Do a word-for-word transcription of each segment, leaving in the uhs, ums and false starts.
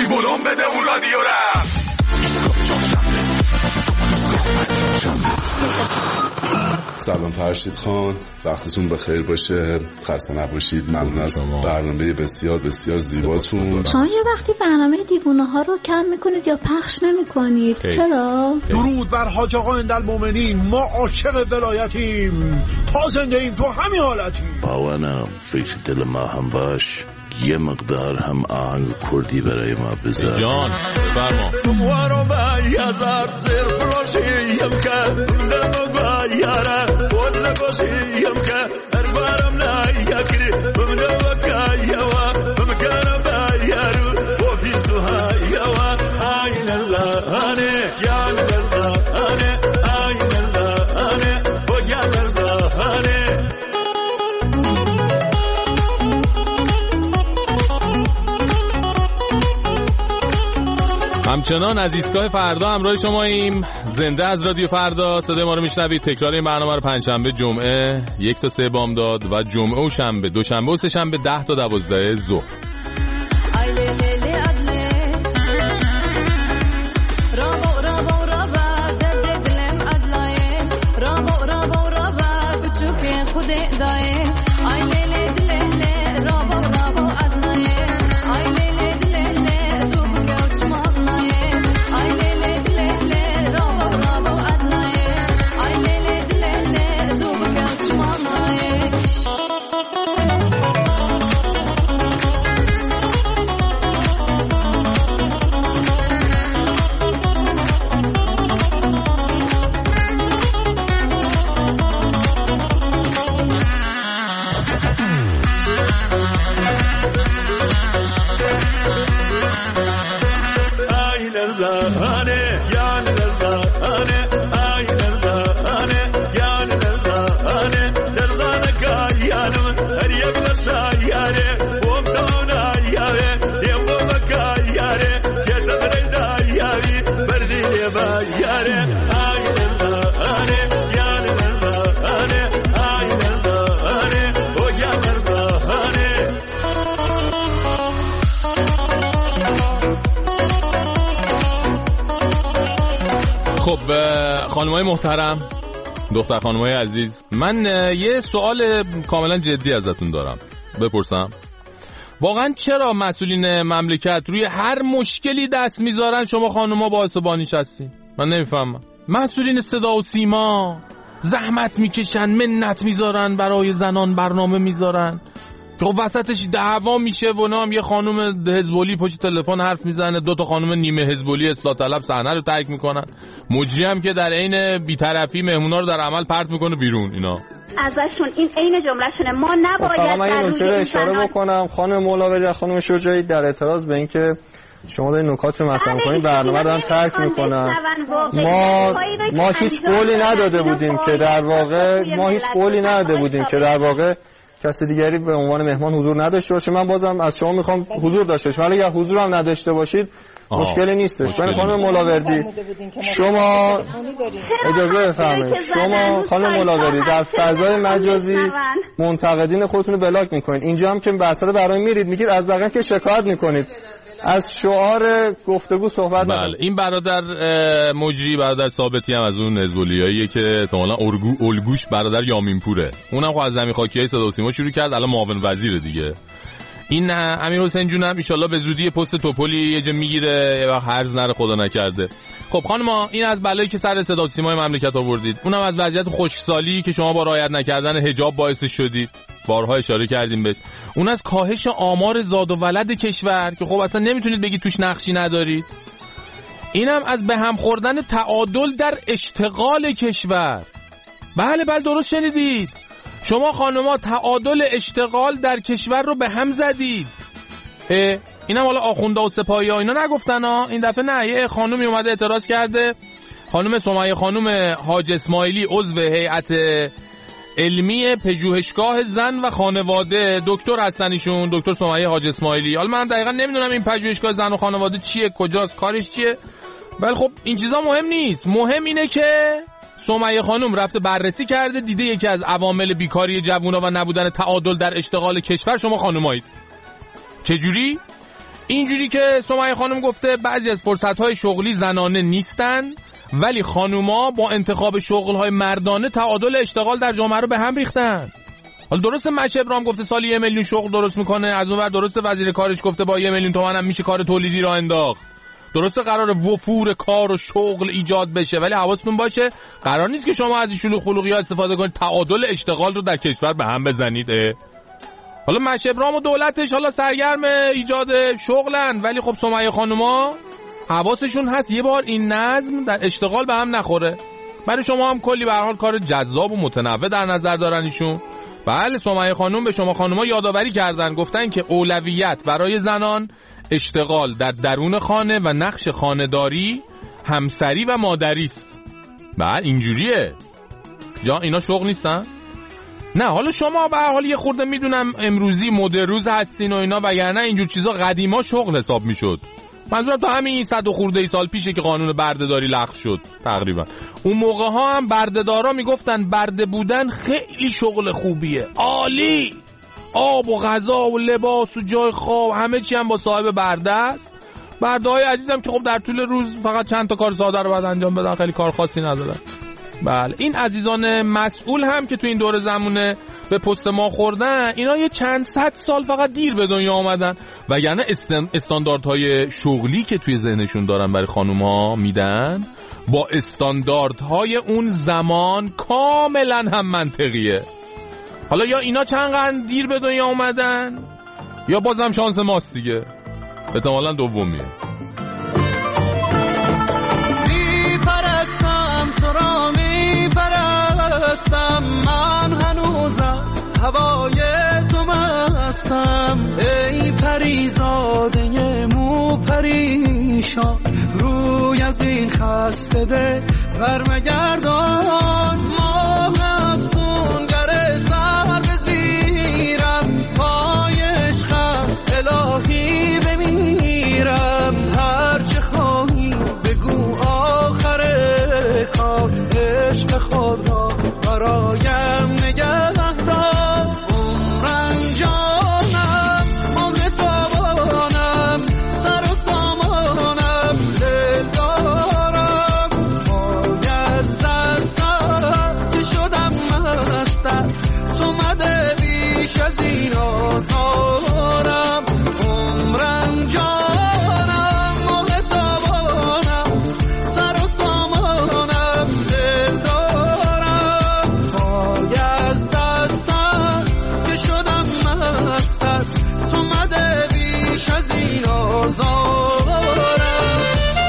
بیبی بولم بده اون رادیو را. سلام فرشید خان، وقتتون بخیر باشه، خسته نباشید. ممنون از برنامه بسیار بسیار زیباتون. شما یه وقتی برنامه دیوونه ها رو کم میکنید یا پخش نمیکنید، چرا؟ درود بر حاج آقا اندالمومنین، ما عاشق ولایتیم، تا زنده ایم تو همین حالتیم. باورم فکر دل ما هم باش، یه مقدار هم آهنگ کردی برای ما بذار. جان فرما. وارو با یازار زیر فلاشیم که دم با یارا بود نگوشیم که اربارم نایکری بمن وکایوا بمکان با یارو و بیسوها یوا آی نزانه یا نزانه آی نزانه و یا نزانه. همچنان از ایستگاه فردا همراه شماییم. زنده از رادیو فردا صدای ما رو میشنوید. تکرار این برنامه رو پنجشنبه، جمعه یک تا سه بامداد و جمعه و شنبه، دوشنبه و سه شنبه ده تا دوازده ظهر. خب خانمای محترم، دختر خانمای عزیز، من یه سوال کاملا جدی ازتون دارم بپرسم. واقعا چرا مسئولین مملکت روی هر مشکلی دست میذارن شما خانوما باعث بانیش هستین؟ من نمیفهمم. مسئولین صدا و سیما زحمت میکشن، منت میذارن، برای زنان برنامه میذارن، تو وسطش دعوا میشه و نام یه خانم حزبولی پشت تلفن حرف میزنه، دو تا خانم نیمه حزبولی اصلاح طلب صحنه رو ترک میکنن، مجری هم که در عین بی‌طرفی مهمونا رو در عمل پرت میکنه بیرون. اینا ازشون این عین جملهشونه، ما نباید من این نکته رو اشاره بکنم خانم مولاوری، خانم شجاعی، در اعتراض به اینکه شما دارین نکات رو مطرح می‌کنین برنامه دارن ترک میکنن. ما ما هیچ قولی نداده بودیم که در واقع ما هیچ قولی نداده بودیم که در واقع کس دیگری به عنوان مهمان حضور نداشته باشه. من بازم از شما میخوام حضور داشته باشید، ولی اگر حضور هم نداشته باشید مشکلی نیستش. من خانم مولاوردی شما اجازه بفرمایید، شما خانم مولاوردی در فضای مجازی منتقدین خودتون رو بلاک میکنید، اینجا هم که بحثا رو برای میرید میگید از بقیه که شکایت میکنید، از شعار گفتگو صحبت بله نکنید. این برادر مجری، برادر ثابتی هم از اون حزبولیایی که احتمالاً الگوش برادر یامینپوره، اونم خب از زمین خاکیای صدا و سیما شروع کرد، الان معاون وزیر دیگه. این امیر حسین جون هم ان شاءالله به زودی پست توپلی یه جا میگیره، یه وقت هرز نره خدا نکرده. خب خانما، این از بلایی که سر صدا و سیمای مملکت آوردید، اونم از وضعیت خشکسالی که شما با رعایت نکردن حجاب باعث شدید، بارها اشاره کردیم بهش. اون از کاهش آمار زاد و ولد کشور که خب اصلا نمیتونید بگید توش نقشی ندارید. اینم از به هم خوردن تعادل در اشتغال کشور. بله بله درست شنیدید، شما خانوما تعادل اشتغال در کشور رو به هم زدید. اینم حالا آخونده و سپاهی ها اینا نگفتن ها، این دفعه نه، یه خانومی اومده اعتراض کرده، خانم سمیه خانم حاج اسماعیلی، عضو هیئت علمی پژوهشگاه زن و خانواده، دکتر هستن ایشون، دکتر سمیه حاج اسماعیلی. حالا من دقیقاً نمیدونم این پژوهشگاه زن و خانواده چیه، کجاست، کارش چیه، ولی خب این چیزا مهم نیست. مهم اینه که سمیه خانم رفته بررسی کرده، دیده یکی از عوامل بیکاری جوونا و نبودن تعادل در اشتغال کشور شما خانمایید. چجوری؟ اینجوری که سمیه خانم گفته بعضی از فرصت‌های شغلی زنانه نیستن، ولی خانوما با انتخاب شغل‌های مردانه تعادل اشتغال در جامعه رو به هم ریختن. حالا درسته مشه ابراهیم گفته سالی یه میلیون شغل درست میکنه، از اون ور درسته وزیر کارش گفته با یه میلیون تومان هم میشه کار تولیدی را انداخت. درسته قرار وفور کار و شغل ایجاد بشه، ولی حواستون باشه قرار نیست که شما از این شلوغ خلوقی‌ها استفاده کنید تعادل اشتغال رو در کشور به هم بزنید. حالا مشه ابراهیم و دولتش حالا سرگرم ایجاد شغلن، ولی خب سمیه خانوما حواسشون هست یه بار این نظم در اشتغال به هم نخوره. برای شما هم کلی به هر حال کار جذاب و متنوع در نظر دارن ایشون. بله سمیه خانم به شما خانوما یادآوری کردن، گفتن که اولویت برای زنان اشتغال در درون خانه و نقش خانه‌داری، همسری و مادری است. بله اینجوریه. جا اینا شغل نیستن؟ نه حالا شما به هر حال یه خورده میدونم امروزی مدروز هستین و اینا، وگرنه اینجور چیزا قدیما شغل حساب میشد. منظورم تا همین صد و خورده ای سال پیشه که قانون بردهداری لغو شد تقریبا. اون موقع ها هم بردهدارا میگفتن برده بودن خیلی شغل خوبیه، عالی، آب و غذا و لباس و جای خواب همه چی هم با صاحب برده است. برده های عزیزم که خب در طول روز فقط چند تا کار ساده رو باید انجام بدن، خیلی کار خاصی ندارن. بله این عزیزان مسئول هم که تو این دور زمونه به پست ما خوردن، اینا یه چند صد سال فقط دیر به دنیا آمدن، وگرنه استانداردهای شغلی که توی ذهنشون دارن برای خانوم‌ها میدن با استانداردهای اون زمان کاملا هم منطقیه. حالا یا اینا چند قرن دیر به دنیا آمدن یا بازم شانس ماست دیگه، احتمالاً دومیه. تو را می پرستم، من هنوز از هوای تو مستم. ای پریزاده مو پریشان، روی از این خسته دل برمگردان. ماه افسونگر سر بزیرم، پای عشقت الهی بمیرم. هرچه خواهی بگو آخر کار، عشق خود را برایم نگه دار. عمرم جانم عمر تابانم، سر و سامانم دل دارم. پای از دستم که شدم مستم، تو مده بیش از این آزارم. عمرم جانم عمر تابانم، سر و سامانم دل دارم. پای از دستم که شدم مستم، تو مده بیش از این آزارم.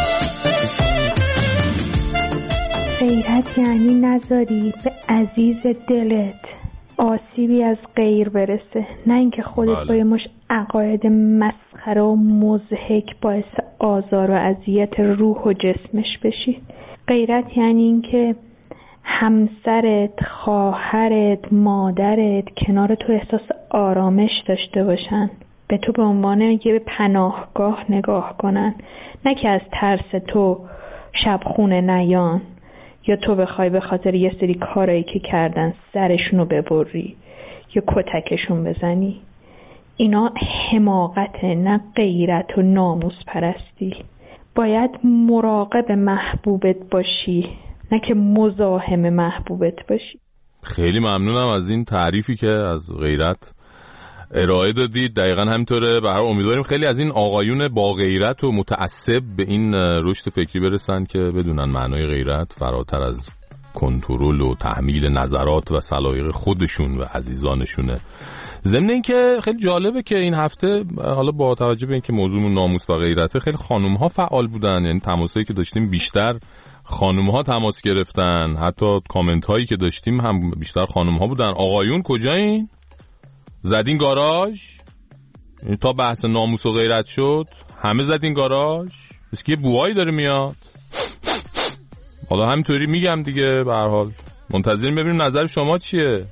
غیرت یعنی نذاری به عزیز دلت آسیبی از غیر برسه، نه اینکه خودت با یه مش عقاید مسخره و مضحک باعث آزار و اذیت روح و جسمش بشی. غیرت یعنی اینکه همسرت، خواهرت، مادرت کنار تو احساس آرامش داشته باشن، به تو به عنوان یه پناهگاه نگاه کنن، نه که از ترس تو شب خونه نیان یا تو بخوای به خاطر یه سری کارایی که کردن سرشونو ببری یا کتکشون بزنی. اینا حماقته، نه غیرت و ناموس پرستی. باید مراقب محبوبت باشی، نه که مزاحم محبوبت باشی. خیلی ممنونم از این تعریفی که از غیرت ارائه دادید. دقیقا همینطوره. به هر حال امیدواریم خیلی از این آقایون با غیرت و متعصب به این رشد فکری برسن که بدونن معنای غیرت فراتر از کنترل و تحمیل نظرات و سلایق خودشون و عزیزانشونه. ضمن این که خیلی جالبه که این هفته حالا با توجه به اینکه موضوعمون ناموس و غیرته، خیلی خانم‌ها فعال بودن، یعنی تماسایی که داشتیم بیشتر خانم‌ها تماس گرفتن، حتی کامنت هایی که داشتیم هم بیشتر خانم‌ها بودن. آقایون کجایین؟ زدین گاراژ؟ تا بحث ناموس و غیرت شد همه زدین گاراژ؟ بس که یه بوهایی داره میاد. حالا همینطوری میگم دیگه، به هر حال منتظریم ببینیم نظر شما چیه.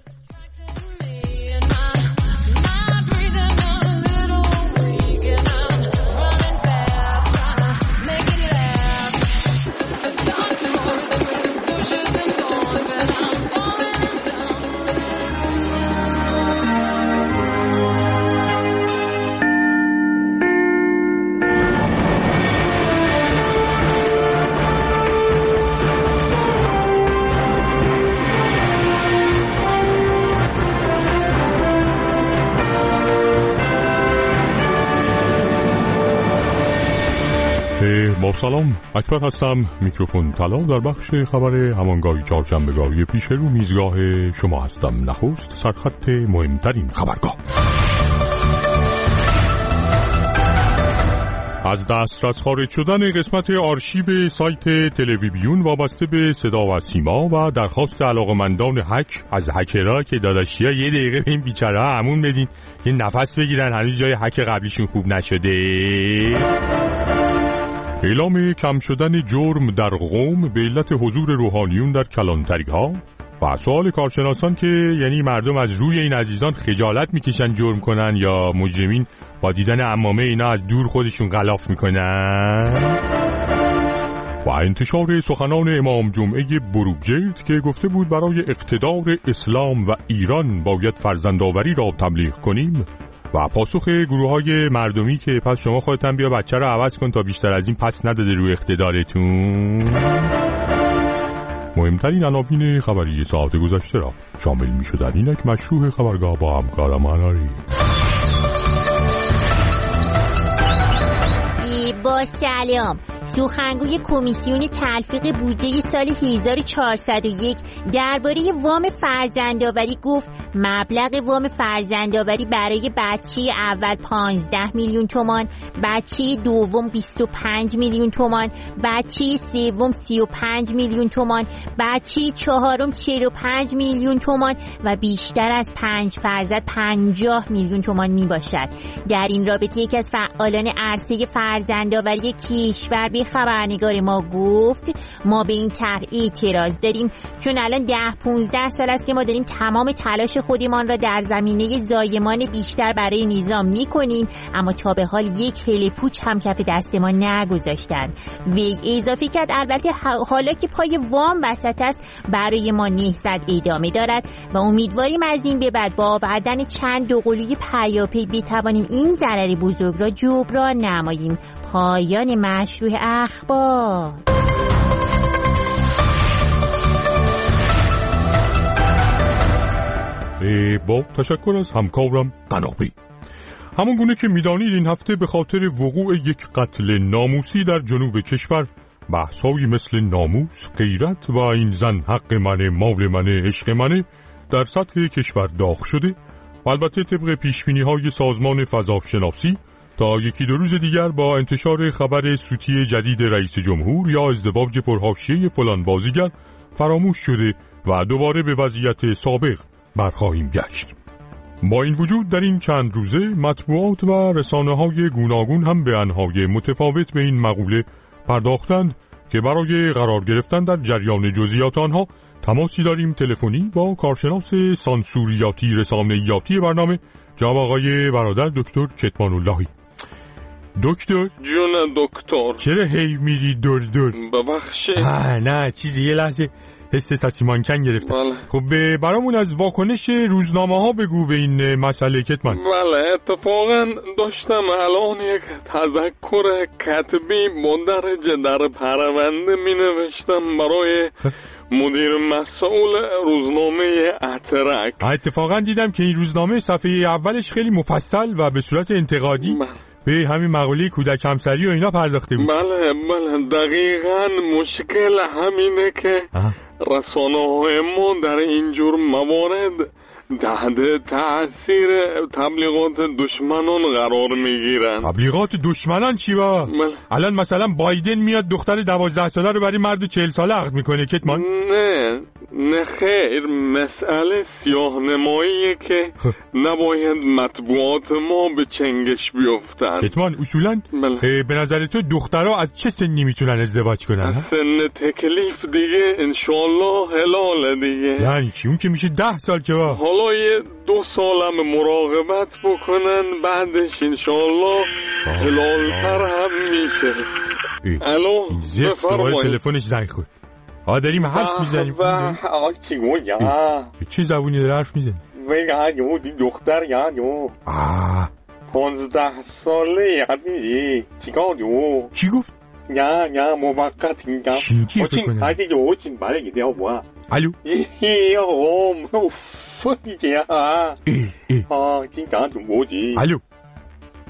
با سلام، اکبر هستم. میکروفون طلا در بخش خبر همانگاهی چهارشنبه‌گاهی پیش رو میزگاه شما هستم. نخست سرخط مهمترین خبرگاه. از دسترس خارج شدن قسمت آرشیو سایت تلویزیون وابسته به صدا و سیما و درخواست علاقمندان هک از هکرها که داداشیا یه دقیقه به این بیچاره‌ها همون بدین یه نفس بگیرن، هنوز جای هک قبلیشون خوب نشده. اعلام کم شدن جرم در قم به علت حضور روحانیون در کلانتری‌ها و سوال کارشناسان که یعنی مردم از روی این عزیزان خجالت میکشن جرم کنن یا مجرمین با دیدن عمامه اینا از دور خودشون غلاف میکنن. و انتشار سخنان امام جمعه بروجرد که گفته بود برای اقتدار اسلام و ایران باید فرزندآوری را تبلیغ کنیم و پاسخ گروه های مردمی که پس شما خودتن بیا بچه را عوض کن تا بیشتر از این پس نداده روی اقتدارتون. مهمترین عناوین خبری ساعت گذشته را شامل می شدن. اینک مشروع خبرگاه با همکارم هناری. با سلام. سخنگوی کمیسیون تلفیق بودجه سال هزار و چهارصد و یک درباره وام فرزندآوری گفت مبلغ وام فرزندآوری برای بچه اول پانزده میلیون تومان، بچه دوم بیست و پنج میلیون تومان، بچه سوم سی و پنج میلیون تومان، بچه چهارم چهل و پنج میلیون تومان و بیشتر از پنج فرزند پنجاه میلیون تومان می باشد. در این رابطه یکی از فعالان عرصه فرزندآوری کشور به خبرنگار ما گفت ما به این طرح اعتراض داریم، چون الان ده پونزده سال است که ما داریم تمام تلاش خودمان را در زمینه زایمان بیشتر برای نظام می کنیم، اما تا به حال یک هله پوچ هم کف دست ما نگذاشتند. وی اضافه کرد البته حالا که پای وام وسط است برای ما نهضت ادامه دارد و امیدواریم از این به بعد با آوردن چند دوقلوی پیاپی بتوانیم این ضرر بزرگ را جبران نماییم. پایان مشروع اخبار. با تشکر از همکارم قنابی. همون گونه که میدانید این هفته به خاطر وقوع یک قتل ناموسی در جنوب کشور بحثایی مثل ناموس، غیرت و این زن حق منه، مال منه، عشق منه در سطح کشور داغ شده و البته طبق پیشبینی های سازمان فضاشناسی تا یکی دو روز دیگر با انتشار خبر سوتی جدید رئیس جمهور یا ازدواج پرحاشیه فلان بازیگر فراموش شده و دوباره به وضعیت سابق برخواهیم گشت. با این وجود در این چند روزه مطبوعات و رسانه‌های گوناگون هم به انهای متفاوت به این مقوله پرداختند که برای قرار گرفتن در جریان جزئیات آنها تماسی داریم تلفنی با کارشناس سانسوریاتی رسانه‌ایاتی برنامه جناب آقای برادر دکتر کتمان اللهی. دکتر جون دکتر چرا هی میری دور دور؟ ببخشید. نه چیزی یه لحظه حس سسیمانکن گرفتم. بله. خب برامون از واکنش روزنامه ها بگو به این مسئله کتمان. بله اتفاقا داشتم الان یک تذکر کتبی مندرج در پرونده می نوشتم برای مدیر مسئول روزنامه اترک. اتفاقا دیدم که این روزنامه صفحه اولش خیلی مفصل و به صورت انتقادی بله. به همین مقوله کودک همسری و اینا پرداخته بود. بله بله دقیقاً مشکل همینه که رسانه‌های ما در اینجور موارد تحت تأثیر تبلیغات دشمنان قرار میگیرن. تبلیغات دشمنان چی با؟ بله. الان مثلا بایدن میاد دختر دوازده ساله رو برای مرد چهل ساله عقد میکنه کتمان؟ نه نه خیر، مسئله سیاه نماییه که نباید مطبوعات ما به چنگش بیفتن. کتمان اصولا بله. به نظر تو دخترها از چه سنی میتونن ازدواج کنن؟ سن تکلیف دیگه انشالله حلاله دیگه. یعنی چی؟ اون که میشه ده سال که با حالا یه دو سالم مراقبت بکنن بعدش انشالله حلالتر هم میشه. الو بفرمایید. تلفنش زنگ خورد. آ داریم حرف میزنیم. آقا چی گویا؟ چه زبونی داره حرف میزنی؟ ویگا یو دی دختر یا یو. آه. پانزده ساله یادی. چیکار یو؟ چی گفت؟ یا یا موقت اینجا. چی فکر کنه؟ هادی یو چین برای گیده وا. الو. یه اوم. فوتیه ها. ای ای. ها چین کار تو بودی. الو.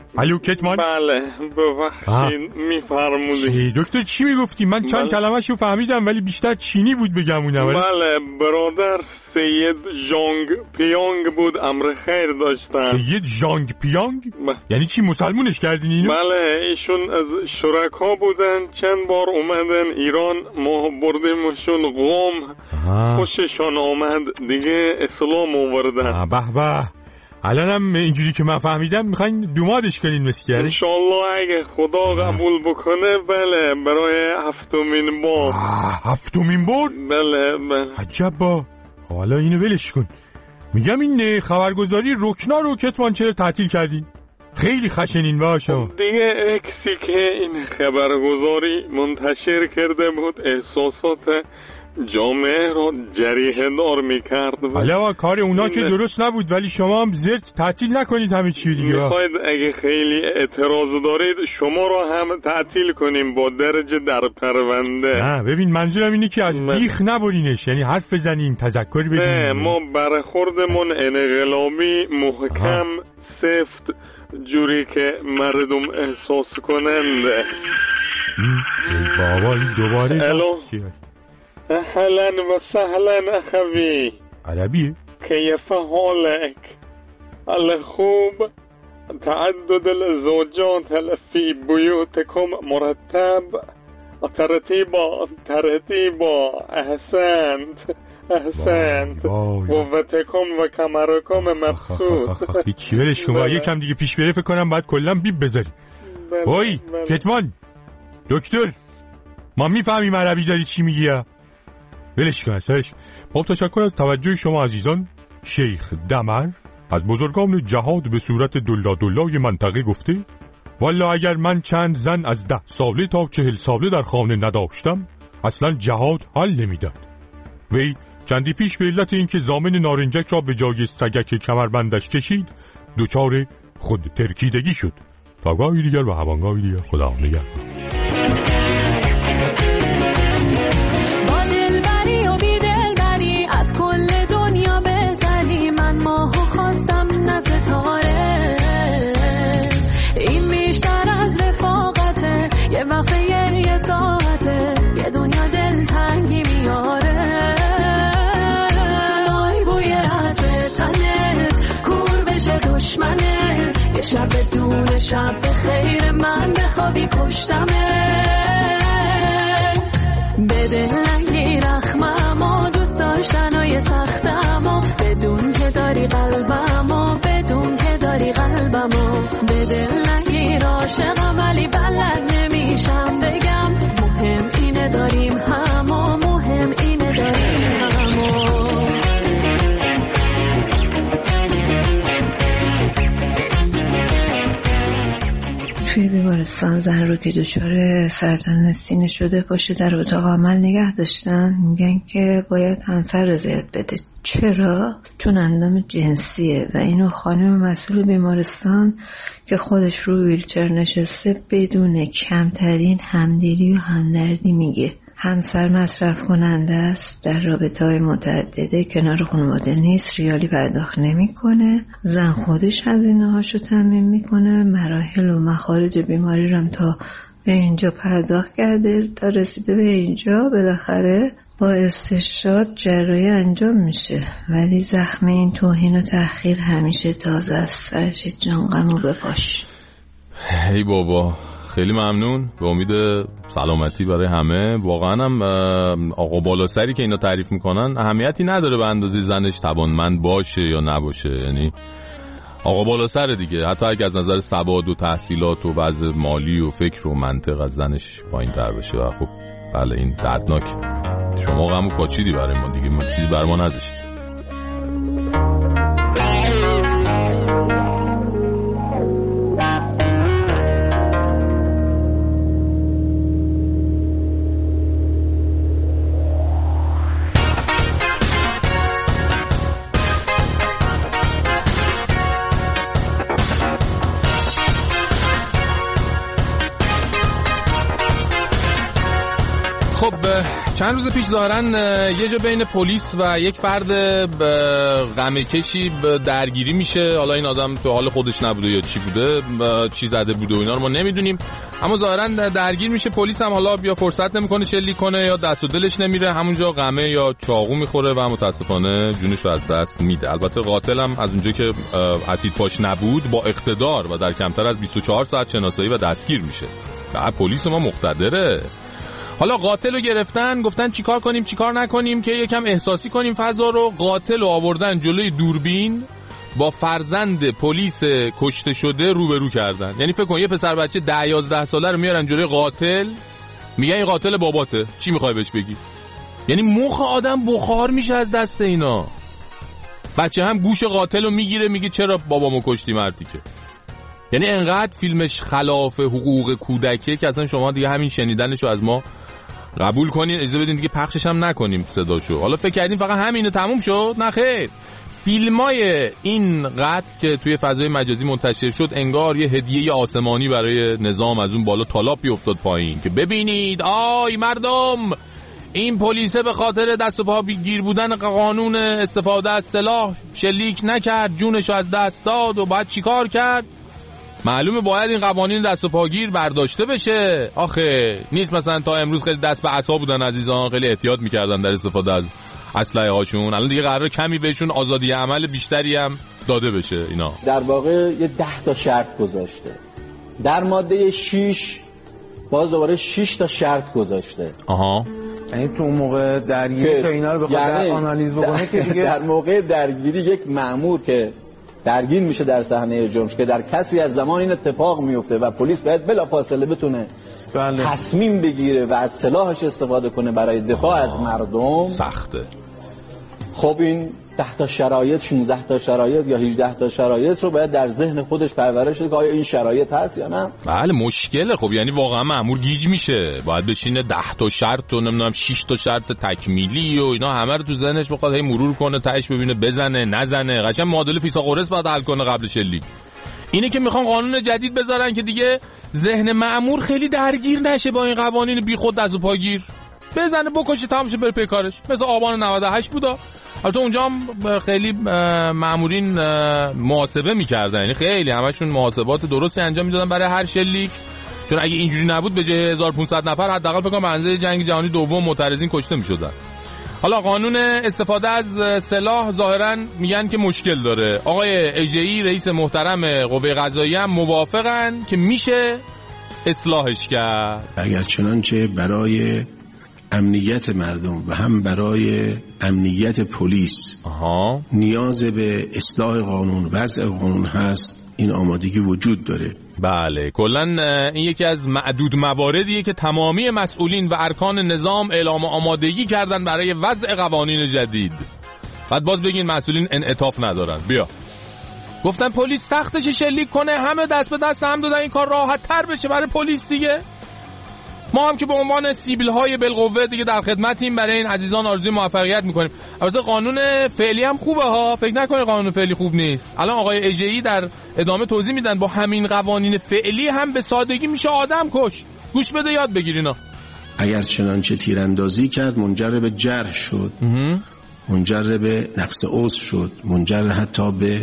الو کتمان. بله ببخشید میفرمودید دکتر چی میگفتی؟ من چند کلمه‌شو فهمیدم ولی بیشتر چینی بود بگمونم. بله برادر سید ژانگ پیانگ بود، امر خیر داشتن. سید ژانگ پیانگ؟ یعنی چی مسلمونش کردین اینو؟ بله ایشون از شرکا بودن، چند بار اومدن ایران، ما بردیمشون قم، خوششان آمد دیگه اسلام آوردن. به به. الانم اینجوری که من فهمیدم میخواین دومادش کنین مسکره؟ انشالله اگه خدا قبول بکنه بله برای هفتمین بار. هفتمین بار؟ بله بله. عجب با. حالا اینو ولش کن. میگم این خبرگزاری رکنا رو کتمان چرا تعطیل کردین؟ خیلی خشنین باشه. دیگه اکسی که این خبرگزاری منتشر کرده بود احساسات جامعه رو جریحه دار میکرد. حالا کار اونا که درست نبود ولی شما هم زرت تعطیل نکنید همه چی دیگه. میخواید اگه خیلی اعتراض دارید شما رو هم تعطیل کنیم با درجه در پرونده. نه ببین منظورم اینه که از بیخ نبرینش، یعنی حرف بزنین تذکری بدین. نه ما برخوردمون انقلابی محکم سفت جوری که مردم احساس کننده. ای بابا این دوباره الو اهلا و سهلا اخوی. عربیه؟ کیف حالک؟ ال خوب؟ تعدد الزوجات فی بیوتکم مرتب؟ ترتیبا ترتیبا احسنت احسنت قوتکم و کمرکم مبسوط. هیچی ولش کن. یکم دیگه پیش بره فکر کنم باید کلا بیب بذاری. وای کتمان دکتر ما میفهمیم عربی داری چی میگی یا ولش کن اصلاش. با تشکر از توجه شما عزیزان. شیخ دمر از بزرگان جهاد به صورت دلا دلای منطقه گفته والا اگر من چند زن از ده ساله تا چهل ساله در خانه نداشتم اصلا جهاد حل نمیداد. وی چندی پیش به علت اینکه زامن نارنجک را به جای سگک کمربندش کشید دوچار خود ترکیدگی شد. تا گاهی دیگر و هوانگاهی دیگر خدا نگهدار. یه وقت یه ساعته یه دنیا دل تنگی میاره. آی بوی عطر تنت کور بشه دشمنه. یه شب دون شب به خیر من بخوابی پشتمه. بده نگی رخممو دوست داشتنای سختمو بدون که داری قلبمو بدون که داری قلبمو. بده نگی عاشقم ولی بلد نمیشم بگم مهم اینه داریم همو مهم اینه داریم همو. توی بیمارستان زن رو که دچار سرطان سینه شده باشه در اتاق عمل نگه داشتن میگن که باید همسر رضایت بده. چرا؟ چون اندام جنسیه و اینو خانم مسئول بیمارستان که خودش رو ویلچر نشسته بدون کمترین همدلی و همدردی میگه. همسر مصرف کننده است، در رابطه های متعدده کنار خانواده نیست، ریالی پرداخت نمیکنه، زن خودش هزینه هاشو تامین میکنه، مراحل و مخارج بیماری رو تا به اینجا پرداخت کرده تا رسیده به اینجا بالاخره با استشهاد جراحی انجام میشه. ولی زخم این توهین و تأخیر همیشه تازه است. فرشید جان غمو بپاش. ای بابا خیلی ممنون. به امید سلامتی برای همه. واقعا هم آقا بالاسری که اینا تعریف میکنن اهمیتی نداره به اندازه زنش توانمند باشه یا نباشه. یعنی آقا بالاسر دیگه، حتی اگه از نظر سواد و تحصیلات و وضع مالی و فکر و منطق از زنش پایین تر بشه. و خب بله این دردناک. شما غمو پاچیدی برای ما دیگه، ما چیزی بر ما نذاشتی. خب خب چند روز پیش ظاهراً یه جا بین پلیس و یک فرد غمه کشی درگیری میشه. حالا این آدم تو حال خودش نبوده یا چی بوده، چی زده بوده و اینا رو ما نمیدونیم، اما ظاهراً درگیر میشه. پلیس هم حالا یا فرصت نمیکنه شلیک کنه یا دست و دلش نمیره، همونجا غمه یا چاقو میخوره و متاسفانه جونش رو از دست میده. البته قاتل هم از اونجا که اسید پاش نبود با اقتدار و در کمتر از بیست و چهار ساعت شناسایی و دستگیر میشه. بعد پلیس ما مقتدره. حالا قاتل رو گرفتن، گفتن چیکار کنیم چیکار نکنیم که یکم احساسی کنیم فضا رو. قاتل رو آوردن جلوی دوربین با فرزند پلیس کشته شده روبرو کردن. یعنی فکر کن یه پسر بچه ده یازده ساله رو میارن جلوی قاتل، میگن این قاتل باباته، چی میخوای بهش بگی؟ یعنی مخ آدم بخار میشه از دست اینا. بچه هم گوش قاتل رو میگیره، میگه چرا بابامو کشتی مردی که. یعنی انقدر فیلمش خلاف حقوق کودکه که اصلا شما دیگه همین شنیدنشو از ما قبول کنین، اجازه بدین دیگه پخشش هم نکنیم صداشو. حالا فکر کردین فقط همینه تموم شد؟ نه خیر. فیلمای این قتل که توی فضای مجازی منتشر شد انگار یه هدیه آسمانی برای نظام از اون بالا تالاپی افتاد پایین که ببینید آی مردم، این پلیسه به خاطر دست و پا گیر بودن قانون استفاده از سلاح شلیک نکرد، جونشو از دست داد و بعد چیکار کرد؟ معلومه باید این قوانین دست و پاگیر برداشته بشه. آخه نیست مثلا تا امروز خیلی دست به عصا بودن عزیزان، خیلی احتیاط میکردن در استفاده از اسلحه هاشون، الان دیگه قراره کمی بهشون آزادی عمل بیشتری هم داده بشه. اینا در واقع یه ده تا شرط گذاشته. در ماده شش باز دوباره شش تا شرط گذاشته. آها، یعنی تو موقع درگیری که اینا رو بخواد یعنی آنالیز بکنه که دیگه در موقع درگیری یک مأمور که درگیر میشه در صحنه جرم که در کسری از زمان این اتفاق میفته و پلیس باید بلافاصله بتونه بله. تصمیم بگیره و از سلاحش استفاده کنه برای دفاع آه. از مردم، سخته. خب این ده تا شرایط شانزده تا شرایط یا هجده تا شرایط رو باید در ذهن خودش پرورش بده که آیا این شرایط هست یا نه. بله مشکله. خب یعنی واقعا مأمور گیج میشه، باید بشینه ده تا شرط و نمیدونم شش تا شرط تکمیلی و اینا همه رو تو ذهنش بخواد هی مرور کنه، تهش ببینه بزنه نزنه، قشنگ معادله فیثاغورس باید حل کنه قبل شلیک. اینه که میخوان قانون جدید بذارن که دیگه ذهن مأمور خیلی درگیر نشه با این قوانین بیخود دست و پاگیر، بزنه بکشه تمام شه بره پی کارش. مثل آبان نود و هشت بودا. البته اونجا هم خیلی مأمورین محاسبه میکردن، یعنی خیلی همشون محاسبات درستی انجام میدادن برای هر شلیک، چون اگه اینجوری نبود به جای هزار و پانصد نفر حداقل فکر کنم به اندازه جنگ جهانی دوم معترضین کشته میشدن. حالا قانون استفاده از سلاح ظاهرا میگن که مشکل داره. آقای اژه‌ای رئیس محترم قوه قضاییه هم موافقن که میشه اصلاحش کرد. اگر چنانچه برای امنیت مردم و هم برای امنیت پلیس آها. نیاز به اصلاح قانون، وضع قانون هست، این آمادگی وجود داره. بله کلا این یکی از معدود مواردیه که تمامی مسئولین و ارکان نظام اعلام آمادگی کردن برای وضع قوانین جدید. بعد باز بگین مسئولین انعطاف ندارن. بیا گفتن پلیس سختش شلیک کنه، همه دست به دست هم دادن این کار راحت تر بشه برای پلیس دیگه. ما هم که به عنوان سیبیل های بالقوه دیگه در خدمتیم، برای این عزیزان آرزوی موفقیت میکنیم. البته قانون فعلی هم خوبه ها، فکر نکنید قانون فعلی خوب نیست. الان آقای اژه‌ای در ادامه توضیح میدن با همین قوانین فعلی هم به سادگی میشه آدم کشت. گوش بده یاد بگیرینا. اگر چنانچه تیراندازی کرد منجر به جرح شد، منجر به نقص عضو شد، منجر حتی به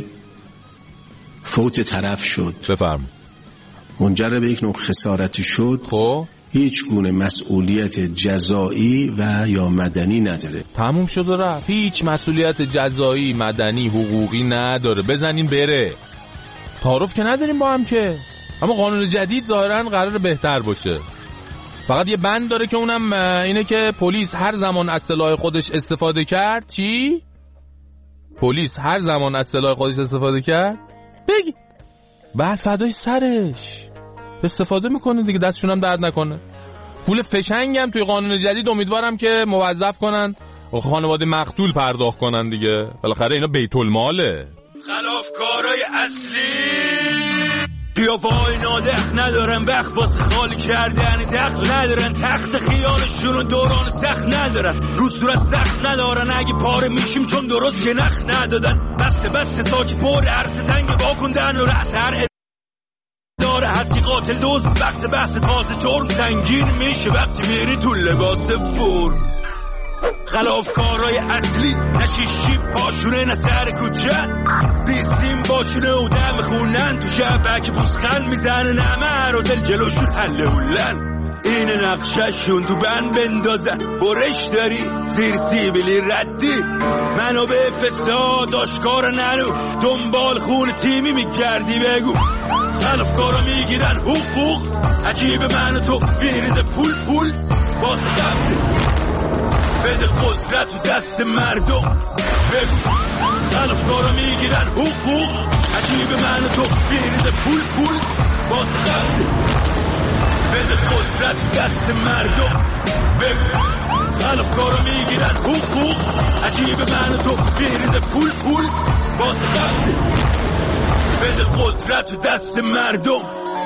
فوت طرف شد، بفرم منجر به یک نوع خسارتی شد، خب هیچ گونه مسئولیت جزایی و یا مدنی نداره. تموم شد و رفت. هیچ مسئولیت جزایی، مدنی، حقوقی نداره. بزنین بره. تعارف که نداریم با هم که. اما قانون جدید ظاهراً قراره بهتر باشه. فقط یه بند داره که اونم اینه که پلیس هر زمان از سلاح خودش استفاده کرد. چی؟ پلیس هر زمان از سلاح خودش استفاده کرد بگی بعد فدای سرش استفاده میکنه دیگه، دستشون هم درد نکنه. پول فشنگ هم توی قانون جدید امیدوارم که موظف کنن و خانواده مقتول پرداخت کنن دیگه، بالاخره اینا بیت الماله. خلافکارای اصلی بیا وای نادخ ندارن، بخ واسه خالی کردن دخل ندارن، تخت خیالشون و دوران سخت ندارن، رو صورت سخت ندارن، اگه پاره میشیم چون درست که نخ ندادن، بسته بسته ساک پر عرصه تنگ واکندن و رأس هر داره هستی قاتل دوز وقت بحث تازه جرم سنگین میشه وقتی میری تو لباس فرم خلافکارای اصلی نشیشی پاشونه نه سر کوچه بیسیم باشونه و دم خونن تو شبک پوسخن میزنه نمه رو دل جلوشون حله هولن این نقششون تو بند بندازن برش داری زیر سیبیلی ردی منو به فساد آشکار نرو دنبال خون تیمی میگردی بگو خلافکارا میگیرن حقوق عجیب منو تو بیریز پول پول باز قبضه بده قدرت و دست مردم بگو خلافکارا میگیرن حقوق عجیب منو تو بیریز پول پول باز قبضه بده قدرت و دست مردم بگو خلافکارا میگیرن حقوق عجیب منو تو بیریز پول پول باز قبضه بده قدرت و دست مردم.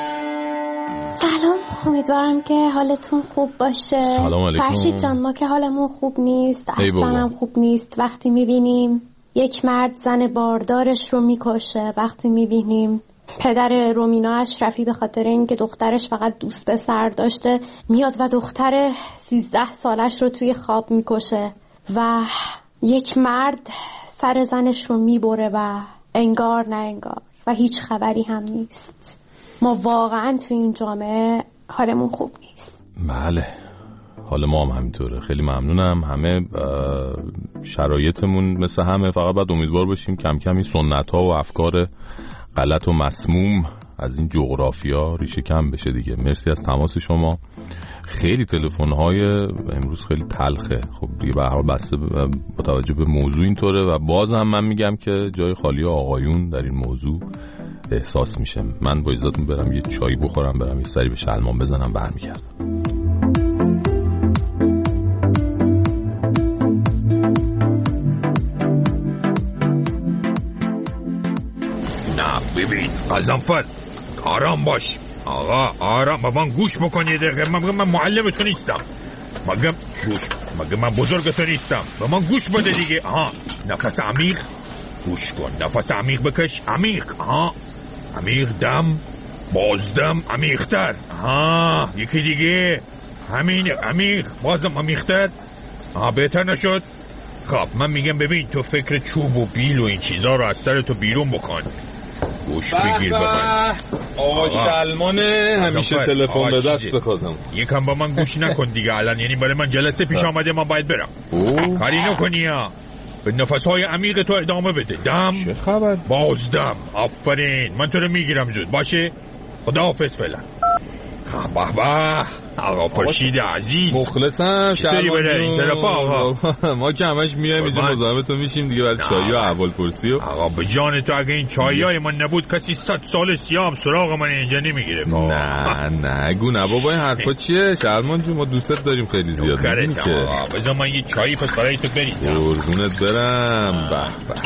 سلام، امیدوارم که حالتون خوب باشه. سلام علیکم. فرشید جان، ما که حالمون خوب نیست، اصلا هم خوب نیست وقتی میبینیم یک مرد زن باردارش رو میکشه، وقتی میبینیم پدر رومینا اشرفی به خاطر اینکه دخترش فقط دوست پسر داشته میاد و دختر سیزده سالش رو توی خواب میکشه و یک مرد سر زنش رو میبره و انگار نه انگار و هیچ خبری هم نیست. ما واقعا توی این جامعه حالمون خوب نیست. بله، حال ما هم همینطوره. خیلی ممنونم. همه شرایطمون مثل همه، فقط باید امیدوار باشیم کم کم این سنت ها و افکار غلط و مسموم از این جغرافیا ریشه کم بشه دیگه. مرسی از تماس شما. خیلی تلفن های امروز خیلی تلخه. خب دیگه به هر حال بسته با توجه به موضوع اینطوره و باز هم من میگم که جای خالی آقایون در این موضوع احساس میشه. من با اجازهتون برم یه چای بخورم، برم یه سری به شلمان بزنم، برمیگردم. نه ببین قزنفر، آرام باش آقا، آرام. با من گوش بکنی دقیقه. من من معلمتون نیستم، مگم گوش، مگه من بزرگتون نیستم. با من گوش بده دیگه. آها، نفس عمیق، گوش کن، نفس عمیق بکش، عمیق. آها، عمیق، دم، بازدم، عمیق‌تر. آها، یکی دیگه، همین، عمیق، بازم عمیق‌تر. آها، بهتر نشد؟ خب من میگم ببین، تو فکر چوب و بیل و این چیزا رو از سر تو بیرون بکن. گوش بگیر ببن. آقا شلمانه همیشه تلفن به دست خودم. یکم با من گوش نکن دیگه الان، یعنی برای من جلسه پیش آمده، من باید برم. کاری نکنی ها، به نفسهای عمیق تو ادامه بده. دم، چه خبر؟ بازدم. آفرین، من تو رو میگیرم زود باشه. خداحافظ فعلا. به به آقا فرشید عزیز، مخلصم. چطوری بره این طرف آقا؟ ما که همش میایم اینجا مزاحمتون میشیم دیگه برای چایی و احوال پرسی. آقا به جان تو اگه این چایی های من نبود کسی صد سال سیام سراغ من اینجا نمیگیره. نه نه گو نه بابا، این حرفا چیه؟ شرمان جون ما دوستت داریم خیلی زیاد. میدونی که بذار من یه چایی پس برای تو بریزم. قربونت برم. به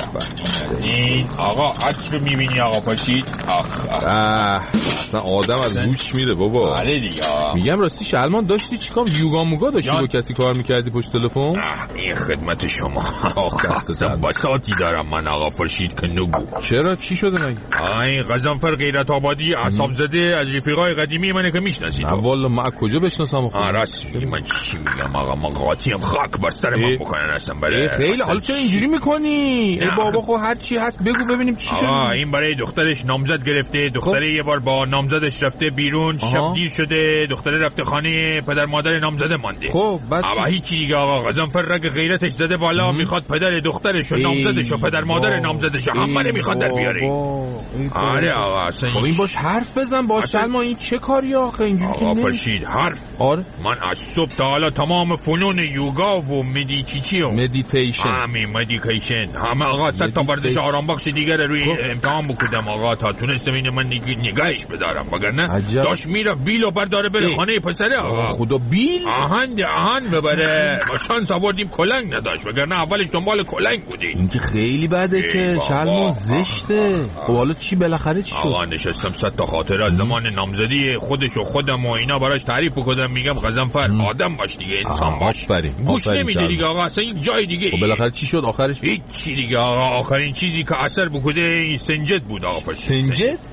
به به. این آقا عطر میبینی آقا فرشید؟ آخ اصلا آدم از گوش میره بابا. آره دیگه. میگم راستی شلمان داشتی چیکار؟ یوگا موگا داشتی با کسی کار میکردی پشت تلفن؟ این خدمت شما. اصلا بساطی دارم من آقا فرشید که نگو. چرا چی شده مگه؟ این قزنفر غیرت آبادی عصام زده از رفیقای قدیمی منه که میشناسی تو. والا من کجا بشناسم خودم؟ راستی من چی میگم آقا، من قاطیم خاک بر سر من بکنن اصلا برای. خیلی حالا چرا اینجوری میکنی؟ ای بابا خب هر چی هست بگو ببینیم چی شده. این برای دخترش نامزد گرفته، دختره یه بار با نامزدش رفته بیرون، شب دیر شده، دختره رفته خانه پدر مادر نامزده مانده. خب بعد آقا هیچی دیگه آقا، قزنفر رگ غیرتش زده بالا، میخواد پدر دخترش و نامزدش و پدر مادر نامزدش همه نمیخواد در بیاره. آره آقا اصلا خب این باش حرف بزن باش. سلمان این چه کاری آخه اینجوری که آقا فرشید حرف؟ آره من از صبح تا حالا تمام فنون یوگا و مدیتیشن و مدیتیشن همین مدیتیشن همه آقا صد تا ورزش آرام بخش دیگر روی امتحان بکردم آقا تا تونستم اینو من نگاهش بدارم، وگرنه داش میره بیلو برداره بره خانه پسره. آقا خدا بیل آهن آهن ببره، ما شانس آوردیم کلنگ نداشت، وگرنه اولش دنبال کلنگ بودی. این که خیلی بده که شلمان زشته. خب حالا چی بالاخره چی شد؟ آقا نشستم صد تا خاطره از زمان نامزدی خودش و خودم و اینا براش تعریف بکنم. میگم قزنفر آدم باش دیگه، انسان باش. گوش نمیده دیگه آقا، اصلا یک جای دیگه. خب بالاخره چی شد آخرش؟ هیچ چی دیگه آقا. آخرین چیزی که اثر بکنه این سنجد بود آقا فرشید. سنجد؟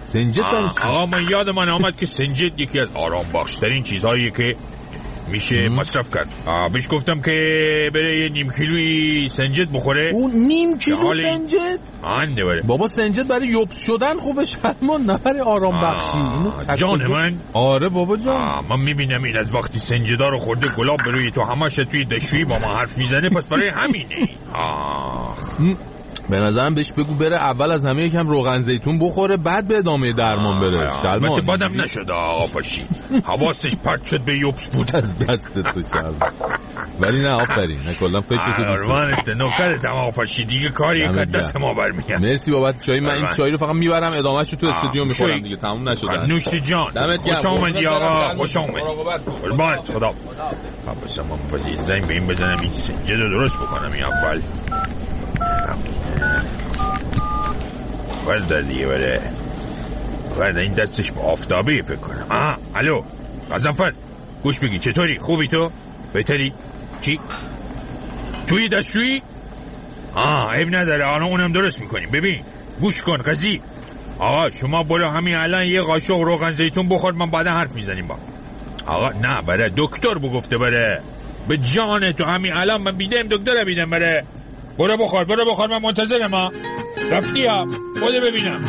سنجد آقا من یاد من آمد که سنجد یکی از آرام بخشترین چیزهایی که میشه مصرف کرد. بهش گفتم که بره یه نیم کیلویی سنجد بخوره. اون نیم کیلو سنجد؟ آنده بره. بابا سنجد برای یوبس شدن خوبه شرمان، نه برای آرام بخشی. جان من؟ آره بابا جان. من میبینم این از وقتی سنجدا رو خورده گلاب بروی تو همش توی دشویی با ما حرف میزنه، پس برای همینه. آخ به نظرم بهش بگو بره اول از همه یکم روغن زیتون بخوره بعد به ادامه درمان بره. شلمان البته بدم نشد آقا پاشی، حواسش پرت شد به یوبس بود از دست تو شلمان. ولی نه آفرین، نه کلا فکر تو دوست دارم. نوکرت آقا پاشی دیگه کاری که دست ما برمیاد. مرسی بابت چای. من این چای رو فقط میبرم ادامهش رو تو استودیو میخورم دیگه، تموم نشد. نوش جان. خوش اومدی آقا، خوش اومدی. قربان خدا. بس من پس زنگ به این بزنم این سنجد رو درست بکنم این اول. ولده دیگه بله ولده این دستش به آفتابی فکر کنم. آها الو غضنفر گوش بگی چطوری؟ خوبی تو؟ بهتری؟ چی؟ توی دستشویی؟ آه عیب نداره آنها اونم درست میکنیم. ببین گوش کن قضی آقا شما برو همین الان یه قاشق روغن زیتون بخور، من بعدا حرف میزنیم با آقا. نه بره دکتر بگفته بره به جان تو همین الان من بیدم دکتر بیدم بره. برو بخور برو بخور من منتظرم. ها رفتی ها بوده ببینم.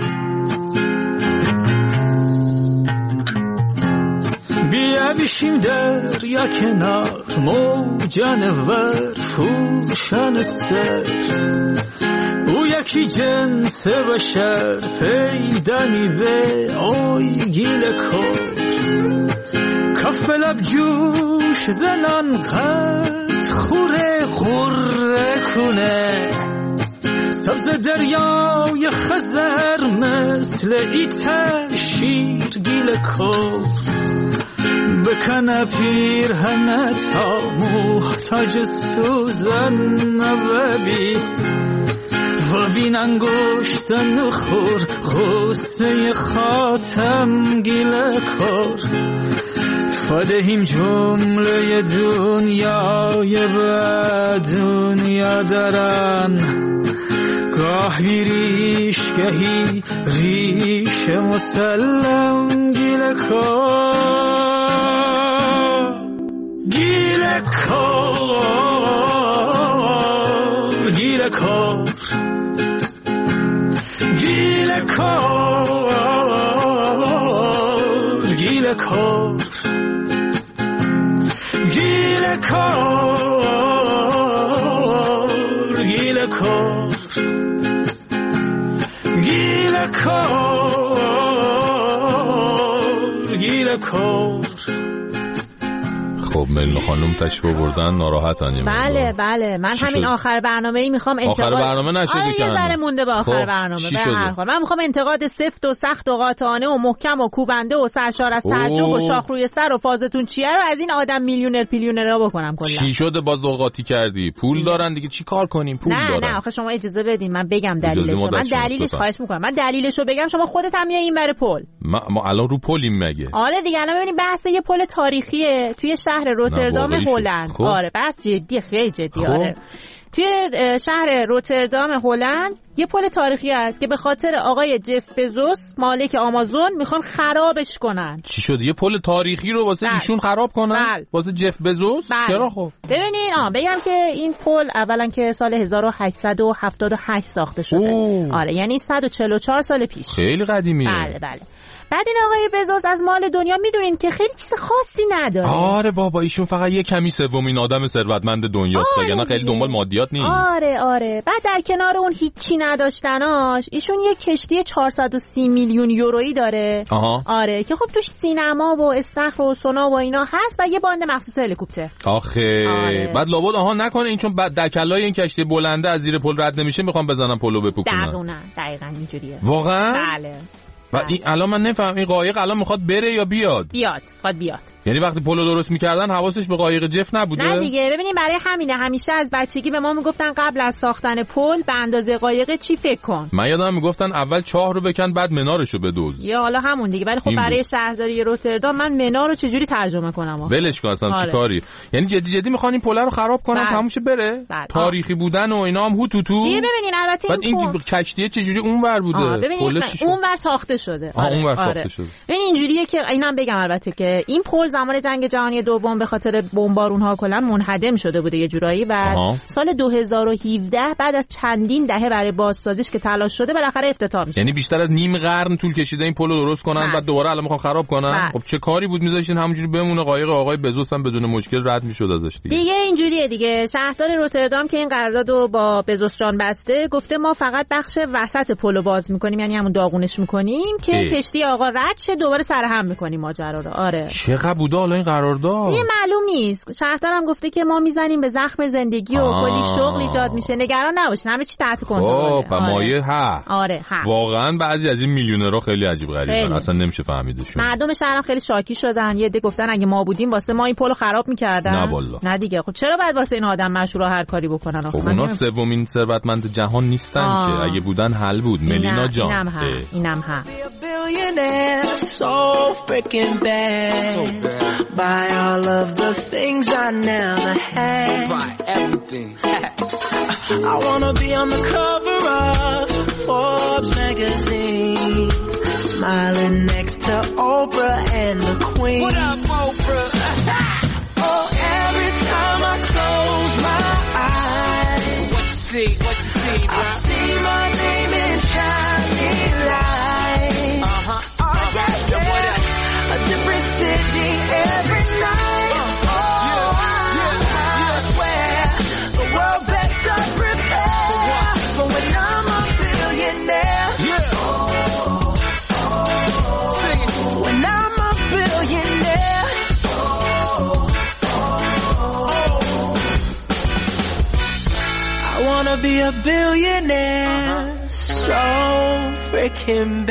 بیا بشیم در یا کنار موجانور فوشان سر، او یکی جنس بشر پیدانی به آی گیل کار، کف بلب جوش زنان قد خوره خوره کنه، سبز دریای خزر مثل ایت شیر گیل کار، بکنه پیرهنه تا محتاج سوزن نببی، و بین انگشتن خور غصه خاتم گیل کار، فدهیم جمله دنیای به دنیا درن، گاهی ریش گهی ریش مسلم گیل کار، گیل کار گیل کار گیل کار گیل کار گیل کار گیل کار گیل کار گیل کار. خب ملنو خانم تشریف بردن ناراحتن. بله بله من همین آخر برنامه ای میخوام انتقاد. آخر برنامه نشده آره یه ذره مونده به آخر برنامه. به هر حال من میخوام انتقاد سفت و سخت و قاطعانه و محکم و کوبنده و سرشار از تعجب و شاخ روی سر و فازتون چیه رو از این آدم میلیونر پیلیونرها بکنم کلا. چی شده باز قاطی کردی؟ پول دارن دیگه چی کار کنیم؟ پول نه دارن. نه آخه شما اجازه بدین من بگم دلیلشو. من دلیلش خواهش میکنم. من دلیلشو بگم شما خودت هم این بره پل. ما, ما الان رو پلیم مگه؟ آره دیگه الان ببینید بحث یه پل تاریخیه توی شهر روتردام هلند. خب. آره بحث جدی خیلی جدی. خب. آره توی شهر روتردام هلند یه پل تاریخی است که به خاطر آقای جف بزوس مالک آمازون میخوان خرابش کنن. چی شد؟ یه پل تاریخی رو واسه بل. ایشون خراب کنن؟ بل. واسه جف بزوس؟ بل. چرا خب؟ ببینین آ بگم که این پل اولا که سال هزار و هشتصد و هفتاد و هشت ساخته شده. اوه. آره یعنی صد و چهل و چهار سال پیش. خیلی قدیمیه. بله بله. بعد این آقای بزوس از مال دنیا میدونین که خیلی چیز خاصی نداره. آره بابا ایشون فقط یه کمی سومین آدم ثروتمند دنیاست. آره یعنی خیلی دنبال مادیات نیست. آره آره. بعد در کنار اون هیچی نداشتناش ایشون یه کشتی چهارصد و سی میلیون یورویی داره. آها. آره که خب توش سینما و استخر و سونا و اینا هست و یه باند مخصوص هلیکوپتر. آخه آره. بعد لابد آها نکنه این چون بعد دکلای این کشتی بلنده از زیر پل رد نمیشه میخوام بزنن پلو بپوکنن. دقیقاً دقیقاً اینجوریه. واقعا؟ بله. و این الان من نفهم این قایق الان میخواد بره یا بیاد؟ بیاد، میخواد بیاد. یعنی وقتی پلو درست میکردن حواسش به قایق جف نبوده؟ نه دیگه ببینید برای همینه همیشه از بچگی به ما میگفتن قبل از ساختن پل به اندازه قایق چی فکر کن. من یادم میگفتن اول چاه رو بکن بعد منارشو بدوز. یا حالا همون دیگه ولی خب برای شهرداری روتردام من منار رو چجوری ترجمه کنم؟ ولش کن اصلا آره. چی کاری؟ یعنی جدی جدی میخوان این پل رو خراب کنن تموم شه بره؟ بله. تاریخی بودن و اینا هم هو تو تو. دیگه ببینین البته این, این کشتی چجوری اونور بوده؟ ببینید اونور ساخته شده. آره اون آره. ساخته شده. این اینجوریه که اینم بگم البته که این پل زمان جنگ جهانی دوم به خاطر بمبارون‌ها کلا منهدم شده بوده یه جورایی و آها. سال دو هزار و هفده بعد از چندین دهه برای بازسازیش که تلاش شده بالاخره افتتاح میشه. یعنی بیشتر از نیم قرن طول کشیده این پلو درست کنن بعد دوباره الان میخوان خراب کنن. خب چه کاری بود میذاشتین همونجوری بمونه، قایق آقای بزوس هم بدون مشکل رد میشد ازش دیگه. دیگه اینجوریه دیگه. شهردار روتردام که این قراردادو با بزوس جان بسته گفته ما فقط بخش وسط پلو باز میکنیم، یعنی همون داغونش میکنیم که ای. کشتی آقا رد شه دوباره سرهم میکنیم ماجرا رو. آره چقدر بوده حالا این قرارداد؟ دیگه معلوم نیست. شهردارم گفته که ما میزنیم به زخم زندگی و کلی شغل ایجاد میشه، نگران نباشین همه چی تحت کنترله. خب مایه ها. آره ها. واقعا بعضی از این میلیونرها خیلی عجیب غریبن، اصلا نمیشه فهمیدشون. مردم شهرم خیلی شاکی شدن، یه عده گفتن اگه ما بودیم واسه ما این پلو خراب میکردن. نه والله. نه دیگه. خب چرا بعد واسه این آدم مشهور هر کاری بکنن؟ خب اونا سومین ثروتمند جهان نیستن آه. که اگه بودن حل بود. ملینا جان اینم ها اینم ها so freaking bad. so bad by all of the things I never had. By everything. I wanna be on the cover of Forbes magazine, smiling next to Oprah and the Queen. What up, Oprah? Oh, every time I close my eyes, what you see? What you see, bro? I see my name in shining lights. Uh huh. A different city every night. Uh, oh, yeah, yeah, I yeah. swear the world better prepare for when I'm a billionaire. Yeah. Oh, oh, sing it. When I'm a billionaire. Oh, oh, oh. I wanna be a billionaire uh-huh. so freaking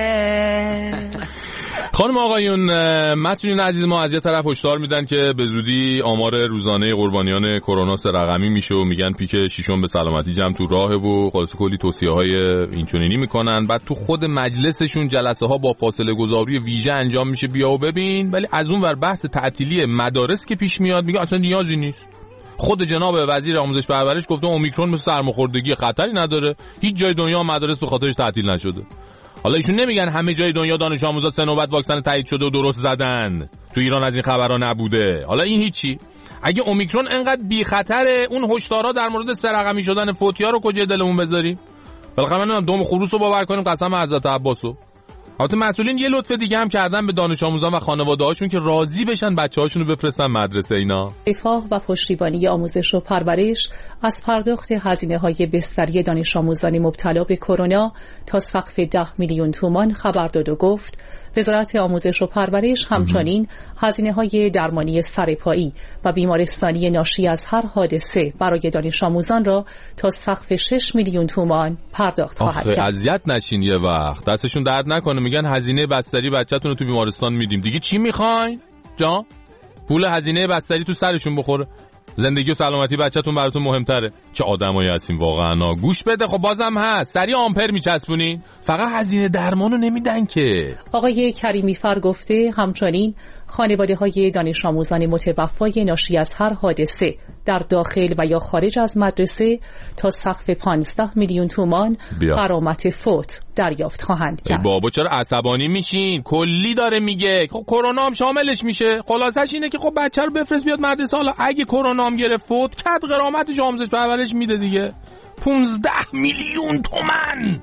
bad. خانم آقایون، مسئولین عزیز ما از یه طرف هشدار میدن که به زودی آمار روزانه قربانیان کرونا سه رقمی میشه و میگن پیک ششم به سلامتی جمع تو راهه و خلاص کلی توصیه‌های اینچنینی میکنن. بعد تو خود مجلسشون جلسه ها با فاصله گذاری ویژه انجام میشه بیا و ببین. ولی از اون ور بحث تعطیلی مدارس که پیش میاد میگه اصلا نیازی نیست. خود جناب وزیر آموزش پرورش گفته اومیکرون مثل سرماخوردگی خطری نداره، هیچ جای دنیا مدارس به خاطرش تعطیل نشده. حالا ایشون نمیگن همه جای دنیا دانش آموزا سه نوبت واکسن تایید شده و درست زدن، تو ایران از این خبرها نبوده. حالا این هیچی. اگه اومیکرون انقدر بی خطره، اون هشدارا در مورد سه رقمی شدن فوتیا رو کجای دلمون بذاریم؟ بالاخره من دوم خروس رو باور کنیم قسم حضرت عباسو. البته مسئولین یه لطف دیگه هم کردن به دانش آموزان و خانواده‌هاشون که راضی بشن بچه‌هاشون رو بفرستن مدرسه. اینا رفاه و پشتیبانی آموزش و پرورش از پرداخت هزینه‌های بستری دانش آموزان مبتلا به کرونا تا سقف ده میلیون تومان خبر داد و گفت وزارت آموزش و پرورش همچنین هزینه‌های درمانی سرپایی و بیمارستانی ناشی از هر حادثه برای دانش آموزان را تا سقف شش میلیون تومان پرداخت خواهد کرد. اذیت نشین یه وقت، دستشون درد نکنه، میگن هزینه بستری بچه‌تون رو تو بیمارستان میدیم. دیگه چی میخواین؟ جا پول هزینه بستری تو سرشون بخوره. زندگی و سلامتی بچه‌تون براتون مهمتره. چه آدمایی هستین واقعا. گوش بده. خب بازم هست سریع آمپر میچسبونین، فقط هزینه درمانو نمیدن که. آقای کریمی فر گفته همچنین خانواده‌های دانش آموزان متوفای ناشی از هر حادثه در داخل و یا خارج از مدرسه تا سقف پانزده میلیون تومان غرامت فوت دریافت خواهند کرد. بابا چرا عصبانی میشین؟ کلی داره میگه. خب کرونا هم شاملش میشه. خلاصش اینه که خب بچه رو بفرست بیاد مدرسه. حالا اگه کرونا هم گرفت فوت کرد غرامتش آموزش پرورش میده دیگه. پانزده میلیون تومان.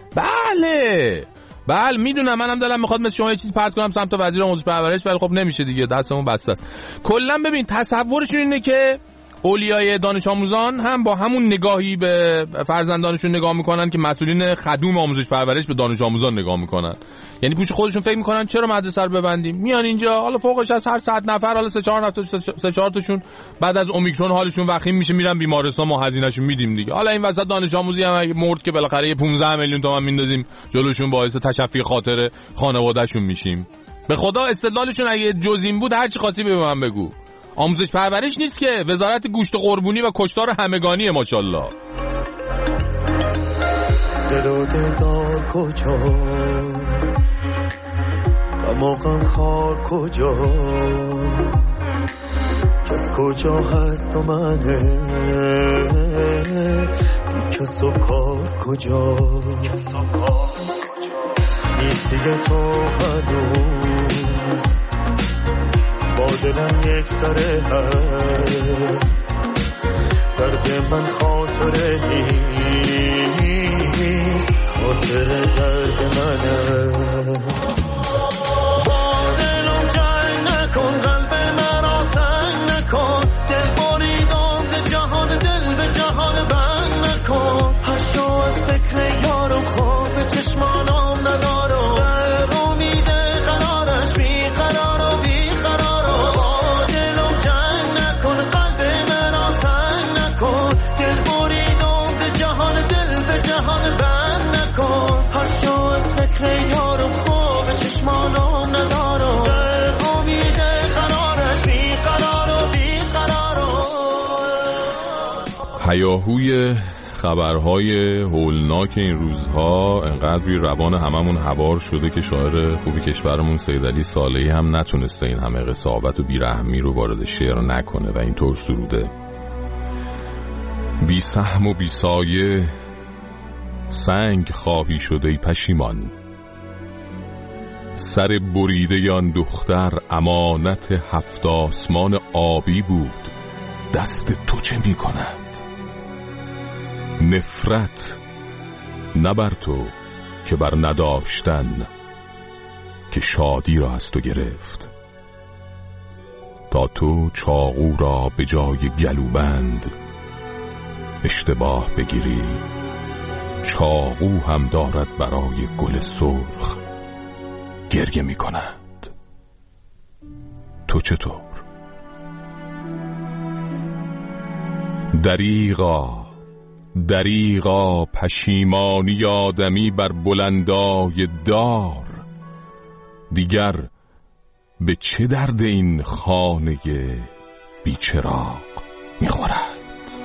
بله بله میدونم، منم دلم میخواد مثل شما یه چیز پرت کنم سمت وزیر آموزش پرورش، ولی خب نمیشه دیگه، دستمون بسته است. کلا ببین تصورشون اینه که اولیای دانش آموزان هم با همون نگاهی به فرزندانشون نگاه میکنن که مسئولین خدوم آموزش پرورش به دانش آموزان نگاه میکنن. یعنی پوش خودشون فکر میکنن چرا مدرسه رو ببندیم، میان اینجا حالا فوقش از هر صد نفر حالا سه چهار نفر سه چهار تاشون بعد از اومیکرون حالشون وخیم میشه میرن بیمارستان، ما هزینه‌شون میدیم دیگه. حالا این وسط دانش آموزی هم اگه مرد که بالاخره یه پانزده میلیون تومان میندازیم جلوشون، باعث تشفی خاطر خانواده‌شون میشیم. به خدا استدلالشون اگه جز این بود هر چی خاصی به من بگو. آموزش پرورش نیست که، وزارت گوشت قربونی و کشتار همگانیه ماشاءالله. دل و دلدار کجا و موقعم خار کجا، کس کجا هست و منه بی کس و کار کجا، نیست دیگه تو هنوز با دلم یک سره هست درد من خاطره نیست خاطر درد من هست با دلم جنگ نکن قلب مرا سنگ نکن دل بریدم ز جهان دل به جهان بند نکن هر شو از فکر یارم خواب به چشمانم ندارم در امیده قرارش بی قرار و بی قرار با دلم جنگ نکن قلب مرا سنگ نکن دل بریدم ز جهان دل به جهان بند نکن هر شو از فکر یارم خواب به چشمانم ندارم در امیده قرارش بی قرار و بی قرار. هیاهوی خبرهای هولناک این روزها انقدری روان هممون هوار شده که شاعر خوبی کشورمون سیدعلی صالحی هم نتونسته این همه قساوت و بیرحمی رو وارد شعر نکنه و اینطور سروده: بی سهم و بی سایه سنگ خواهی شده ای پشیمان، سر بریده آن دختر امانت هفت آسمان آبی بود، دست تو چه می کند؟ نفرت نه بر تو که بر نداشتن که شادی را از تو گرفت، تا تو چاقو را به جای گلوبند اشتباه بگیری، چاقو هم دارد برای گل سرخ گریه می کند. تو چطور؟ دریغا دریغا پشیمانی آدمی بر بلندای دار، دیگر به چه درد این خانه بیچراغ میخورد؟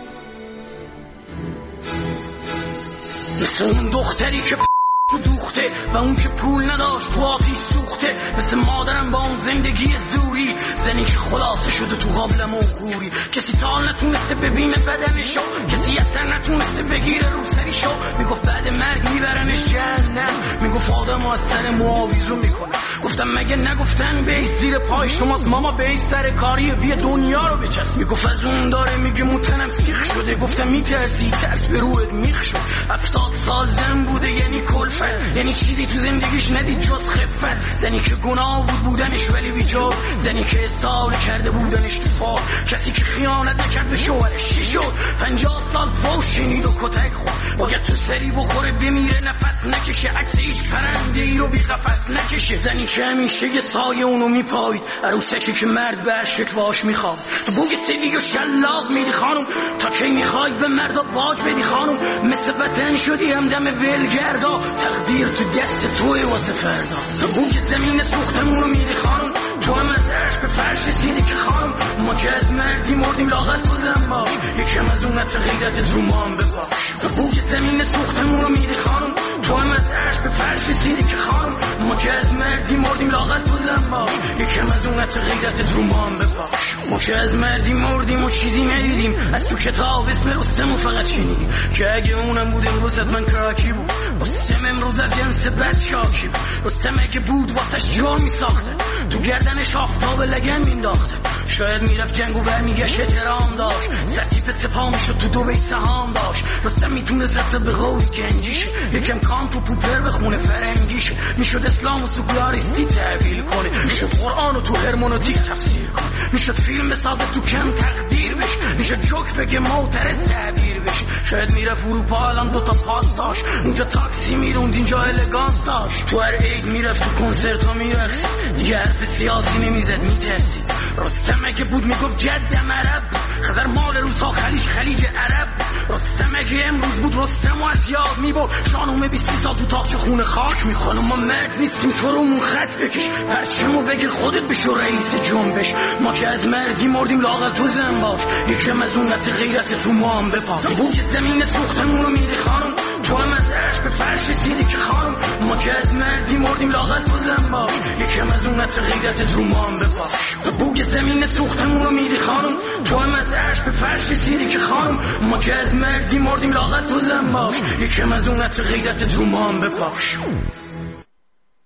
مثل اون دختری که تو دوخته و اون که پول نداشت تو آتیش سوخته، مثل مادرم با اون زندگی زوری، زنی که خلاصه شده تو قابلم و غوری، کسی تا نتونسته ببینه بدنشو، کسی اصلا نتونسته بگیره رو سریشو، میگفت بعد مرگ میبرنش جهنم، میگفت آدم از سر معاویزو میکنه. گفتم مگه نگفتن بیش زیر پای شماست ماما، بیش سر کاری بیا دنیا رو بچست. میگفت از اون داره میگه موتنم سیخ شده، گفتم میترسی ترس به روحت میخ شد. هفتاد سال زن بوده یعنی کلفت، یعنی چیزی تو زندگیش ندید جز خفت، زنی که گناه بود بودنش ولی بیجار، زنی که استعال کرده بودنش تو فار، کسی که خیانت نکرد به شوهرش چی شد؟ پنجاه سال فوش شنید و کتک خورد، باید تو سری بخوره بمیره نفس نکشه، عکس هیچ فرنده ای رو بی قفس نکشه، زنی که همیشه یه سایه اونو میپایید، عروسکی که مرد به هر شکل باش میخواد، تو بوگ سیلی و شلاق میدی خانم، تا کی میخوای به مردا باج بدی خانم، مثل وطن شدی همدم ولگردا، تقدیر تو دست توی واسه فردا، تو بوگ زمین سوختمونو میدی خانم، تو هم از عرش به فرش رسیدی که خانم، ما که از مردی مردیم لاغت تو زن باش، یکم از اونت غیرتت رو ما هم بپاش، تو بوگ زمین سوختمونو میدی خانم، تو هم از عرش به فرش رسیدی که خانم، ما که از مردی مردیم لاغت تو زن باش، یکم از اونت غیرتت رو ما هم بپاش، ما که از مردی مردیم و چیزی ندیدیم، از تو کتاب اسم رستم فقط شنیدیم، که اگه اونم بود امروزت من کراکی بود، رستم امروز از جنس بد شاکی بود، رستم اگه بود واسش جور میساخته، تو گردنش آفتاب لگن مینداخته، شاید میرفت جنگو برمیگشت احترام داشت، سرتیپ سپاه میشد تو دو سهام داشت، رستم میتونه زده به قوی گنجیش، یکم کام تو پوپر به خونه فرنگیش، میشد اسلام و سکولاریستی تحویل کنه، میشد قرآن و تو هرمونوتیک تفسیر کنه، میشد فیلم بسازه تو کم تقدیر بش، میشد جوک بگه موترس تعبیر بش، شاید میرفت اروپا الان دوتا پاس داشت، اونجا تاکسی میروند اینجا الگانس داشت، تو هر عید میرفت تو کنسرت ها میرقصید، دیگه حرف سیاسی نمیزد میترسید، رستم اگه بود میگفت جدم عرب، خزر مال روسا خلیج خلیج عرب، رستم اگه امروز بود رستم و از یاد میبرد، شانومه بیستی سال تو تاقچه خونه خاک میخوانم، ما مرد نیستیم تو رو مون خط بکش، پرچمو بگیر خودت بشو رئیس جنبش، ما که از مردی مردیم لاغل تو زن باش، یکم از اونت غیرت تو ما هم بپاش، بوی زمین سوختمونو میدی خانم، تو هم از عرش به فرش رسیدی که خانم، ما که از مردی مردیم لاغل تو زن باش، یکم از اونت غیرت تو ما هم بپاش، بوی زمین سوختمونو میدی خانم، تو هم از عرش به فرش رسیدی که خانم، ما که از مردی مردیم لاغل تو زن باش، یکم از اونت غیرت تو ما هم بپاش.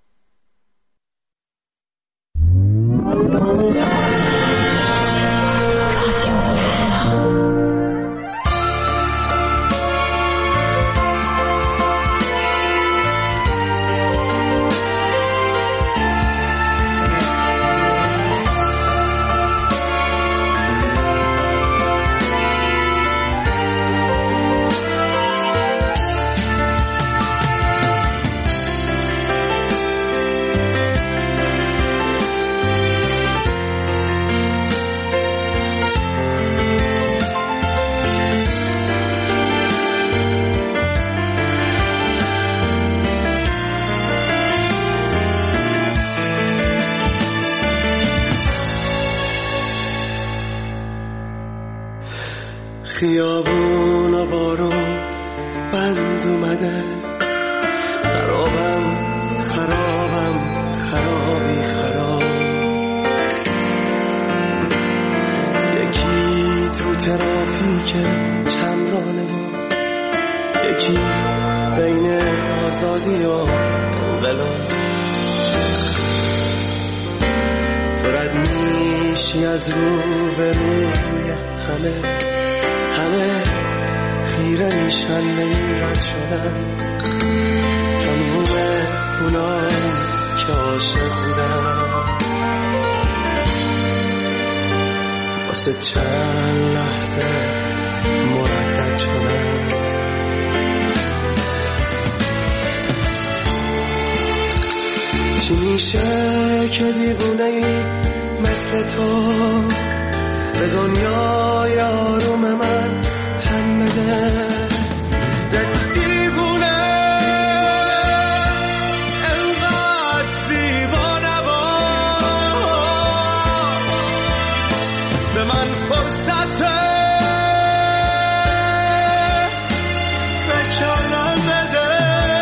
خیابون و بارون بند اومده، خرابم خرابم خرابی خراب. یکی تو ترافیک چمرانه ما، یکی بین آزادی و انقلاب. تو رد میشی از رو به روی همه، همه خیره میشن به این رد شدن. تموم اونایی که عاشق بودن واسه چند لحظه مردد شدن. چی میشه که دیوونه ای مثل تو به دنیای آروم من تن بده؟ دیوونه انقدر زیبا نباش، به من فرصت فکرم بده.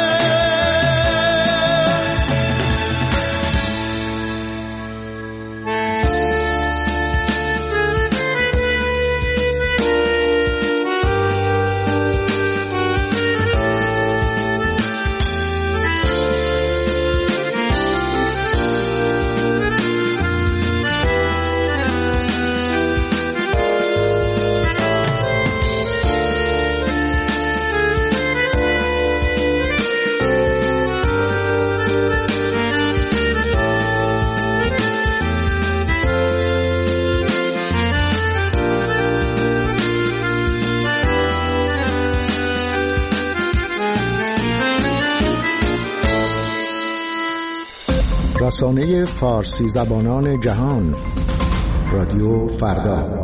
رسانه فارسی زبانان جهان، رادیو فردا.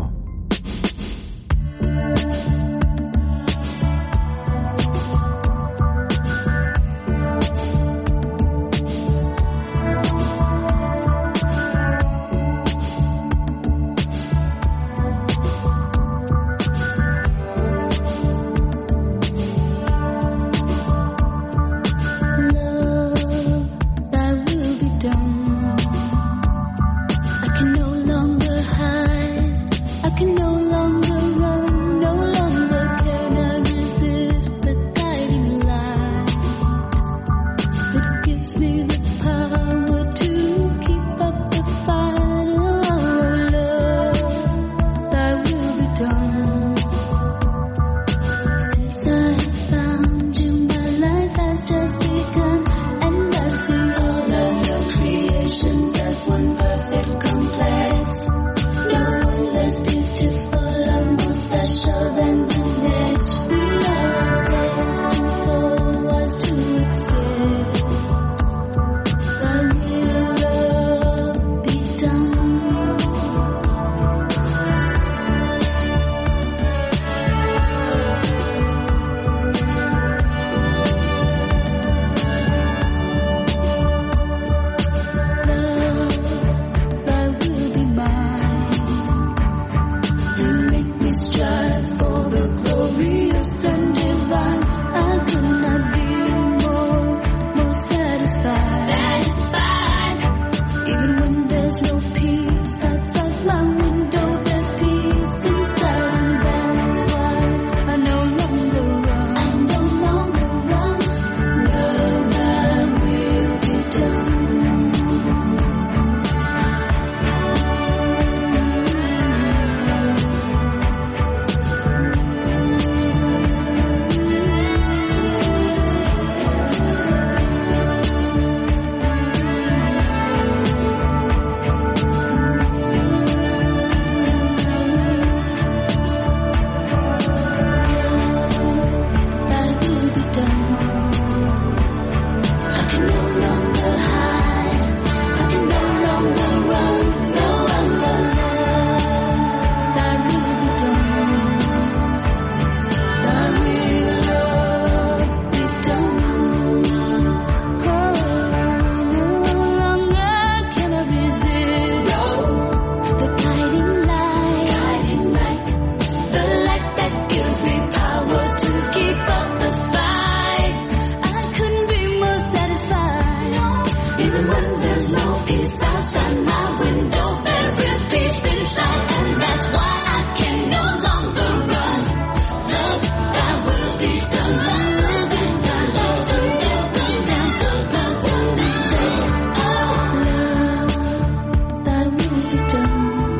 outside my window there is peace inside, and that's why I can no longer run. Love that will be done, love be done, love will be done, love will be done. Oh, love that will be done.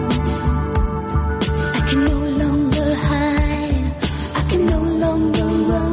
I can no longer hide, I can no longer run.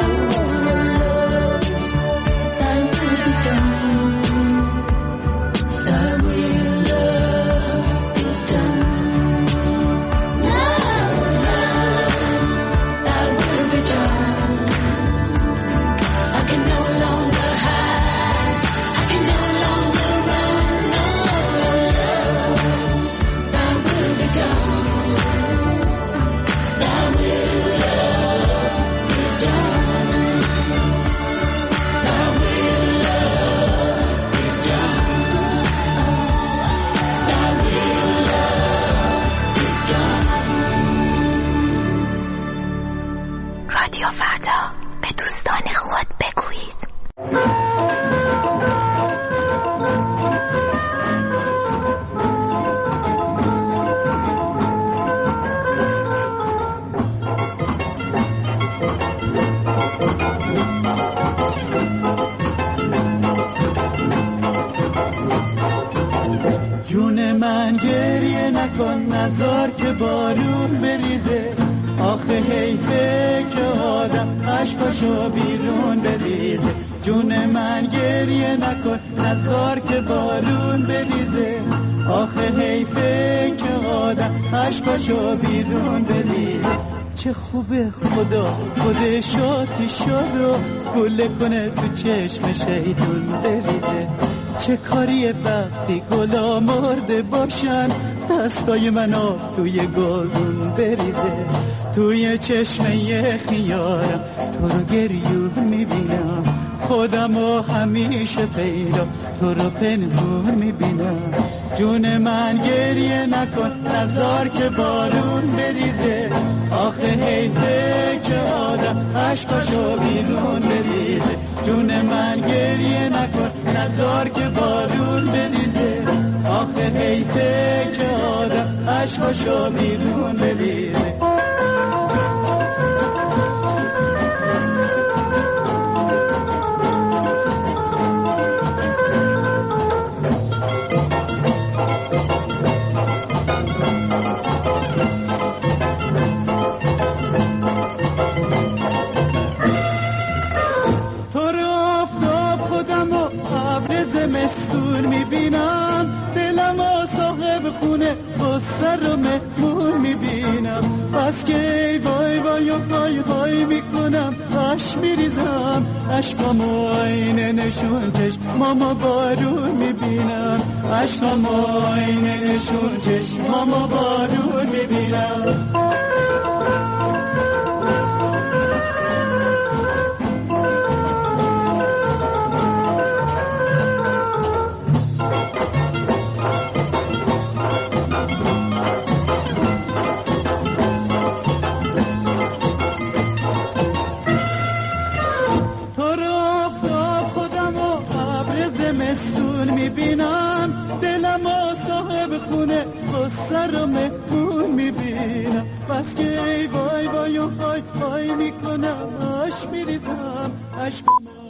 رادیو فردا، به دوستان خود بگویید. جون من گریه نکن، نذار که بارون بریزه. آخه حیفه که آدم عشقاشو بیرون بریزه. جون من گریه نکن، نذار که بارون بریزه. آخه حیفه که آدم عشقاشو بیرون بریزه. چه خوبه خدا خودش آتیش شد و گله کنه تو چشم شیطون بریزه. چه کاریه وقتی گلا مرده باشن، دستای من آب توی گلدون بریزه. توی چشمه خیارم تو رو گریون میبینم، خودم رو همیشه پیدا تو رو پنهون میبینم. جون من گریه نکن، نذار که بارون بریزه. آخه حیفه که آدم عشقاشو بیرون بریزه. جون من گریه نکن، نذار که بارون بریزه. آخه حیفه که آدم عشقاشو بیرون بریزه. زمستون میبینم، دلم و صاحب خونه بسر رو مهمون میبینم. بس که ای وای وای و وای وای میکنم، عشق میریزم، عشقامو آینه نشون چشمامو بارون میبینم. عشقامو آینه نشون چشمامو بارون میبینم. میبینم، دلم و صاحب خونه بسر رو مهمون میبینم. بس که ای وای وای و وای وای میکنم، عشق میریزم، عشق